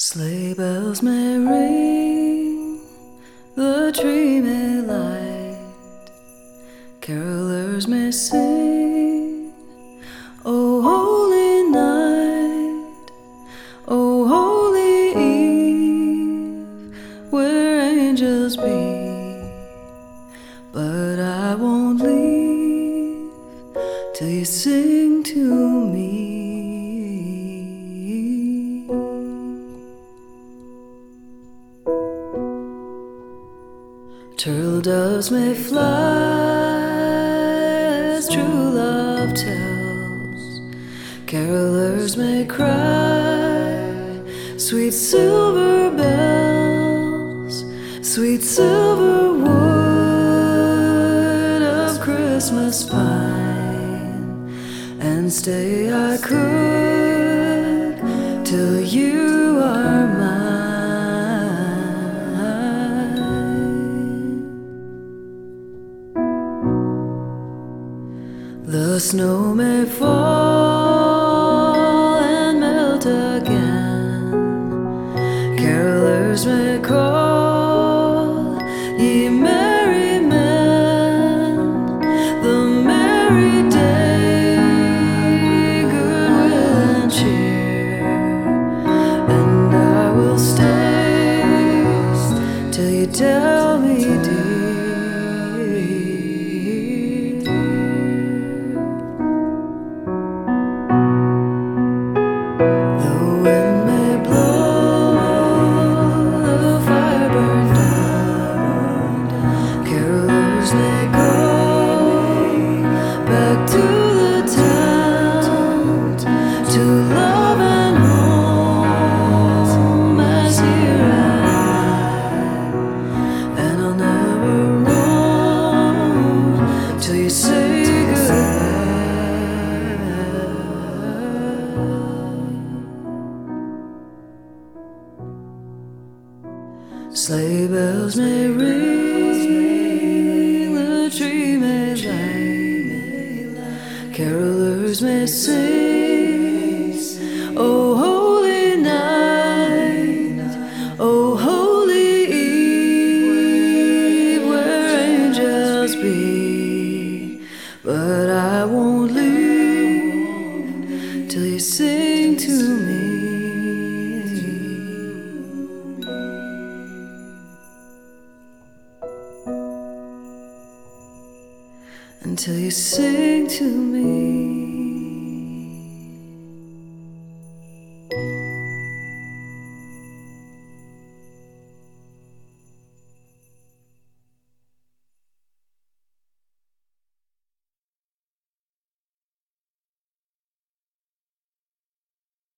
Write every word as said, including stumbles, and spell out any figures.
Sleigh bells may ring, the tree may light, carolers may sing. O holy night, O holy eve, where angels be. But I won't leave till you sing to me. Turtle doves may fly as true love tells, carolers may cry, sweet silver bells, sweet silver wood of Christmas pine, and stay I could till you are mine. The snow may fall and melt again, carolers may call, ye merry men, the merry day, goodwill and cheer, and I will stay till you tell me, dear. To the town, to love and home as here I, and I'll never roam till you say goodbye. Sleigh bells may ring, the tree may light, carolers may sing. O holy night, O holy eve, where angels be. But I won't leave till you sing to me. Until you sing to me.